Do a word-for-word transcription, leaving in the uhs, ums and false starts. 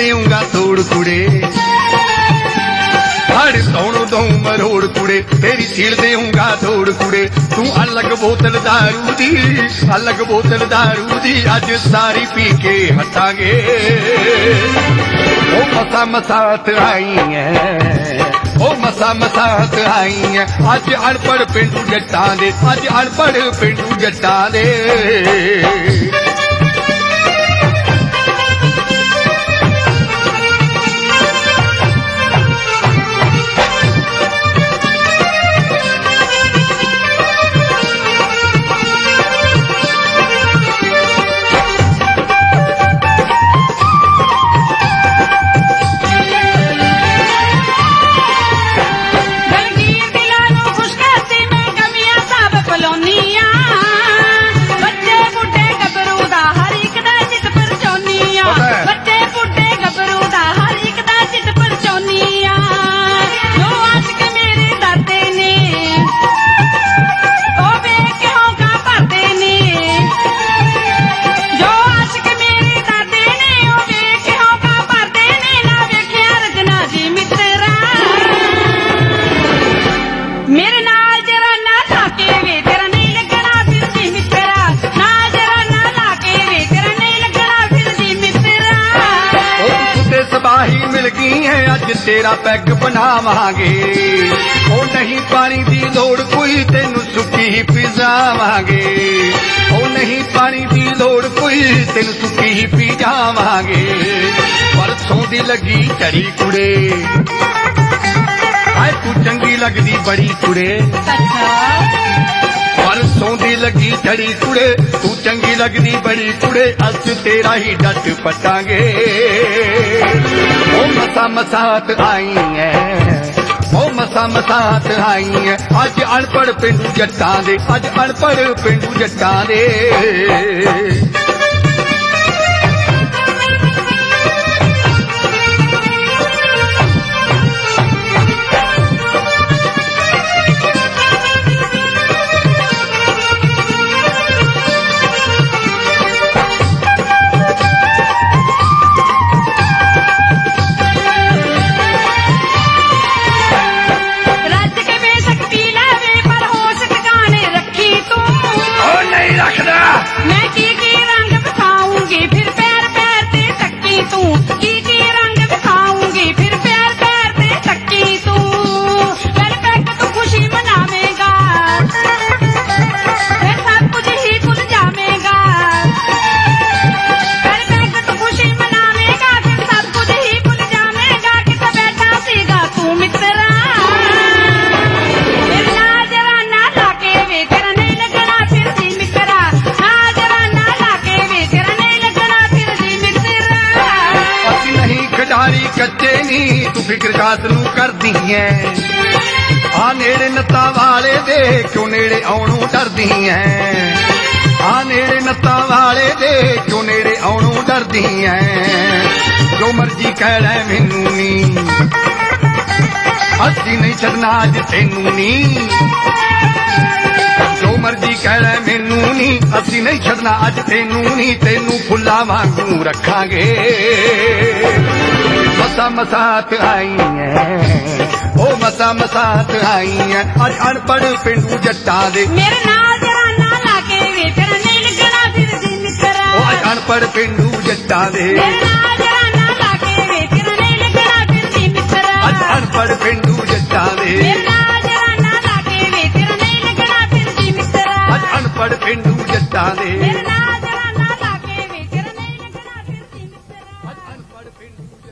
ਦੇਊਂਗਾ ਤੋੜ ਕੁੜੇ ਹੜ ਸੌਣੋਂ ਦਊਂ ਮਰੋੜ ਕੁੜੇ ਤੇਰੀ ਸੀਲ ਦੇਊਂਗਾ ਤੋੜ ਕੁੜੇ ਤੂੰ ਅਲੱਗ ਬੋਤਲ ਦਾਰੂ ਦੀ ਅਲੱਗ ਬੋਤਲ ਦਾਰੂ ਦੀ ਅੱਜ ਸਾਰੀ ਪੀ ਕੇ ਹਟਾਂਗੇ ਉਹ ਮਸਾ ਮਸਾਤ ਆਈ ਐ ਉਹ ਮਸਾ ਮਸਾਤ ਆਈ ਐ ਅੱਜ ਅਨਪੜ ਪਿੰਡੂ ਜੱਟਾਂ ਦੇ ਅੱਜ ਅਨਪੜ ਪਿੰਡੂ ਜੱਟਾਂ ਦੇ तेरा पैग बनावांगे ओ नहीं पानी दी लोड़ कोई तेनू सुक्की ही पिजावांगे ओ नहीं पानी दी लोड़ कोई तेनू सुक्की ही पी जावांगे परसों दी लगी चढ़ी कुड़े आए तू चंगी लगदी बड़ी कुड़े परसों दी लगी चढ़ी कुड़े तू चंगी लगदी बड़ी कुड़े अस तेरा ही डट पटांगे ओ मसा मसात आई है ओ मसा मसात आई है अज अनपढ़ पिंडू जट्टां दे अज अनपढ़ पिंडू जट्टां दे मैं की की रंग दिखाऊंगी फिर पैर पैर ते टक्की तू की की रंग दिखाऊंगी फिर पैर पैर ते टक्की तू लड़ पैक तू खुशी मनावेगा फिर सब कुछ ही भूल जावेगा लड़ पैक तू खुशी मनावेगा फिर सब कुछ ही भूल जावेगा किथे बैठा सीगा तू मित्रा फिर ना जवाना लाके वे तेरा नहीं लगना फिर सी मित्रा खिडारी कच्चे नी तू फिक्र कात नू करदी है आ नेड़े नत्ता वाले दे क्यों नेड़े आउणों डरदी है आ नेड़े नत्ता वाले दे क्यों नेड़े आउणों डरदी है जो मर्जी कह ले मैनू नी असी नहीं छड़ना अज तैनू नी जो मर्जी कह ले मैनू नी असी नहीं छड़ना अज तैनू नी तैनू फुल्ला वांगू रखांगे मसा मसात आई है ओ मसा मसात आई है अज अनपढ़ पिंडू जट्टां दे मेरे नाल जरा ना लाके वे तेरा नहीं लगना फिर दी मित्रा ओ अज अनपढ़ पिंडू जट्टां दे मेरे नाल जरा ना लाके वे तेरा नहीं लगना फिर दी मित्रा अज अनपढ़ पिंडू जट्टां दे मेरे नाल जरा ना लाके वे तेरा नहीं लगना फिर दी मित्रा अज अनपढ़ पिंडू जट्टां दे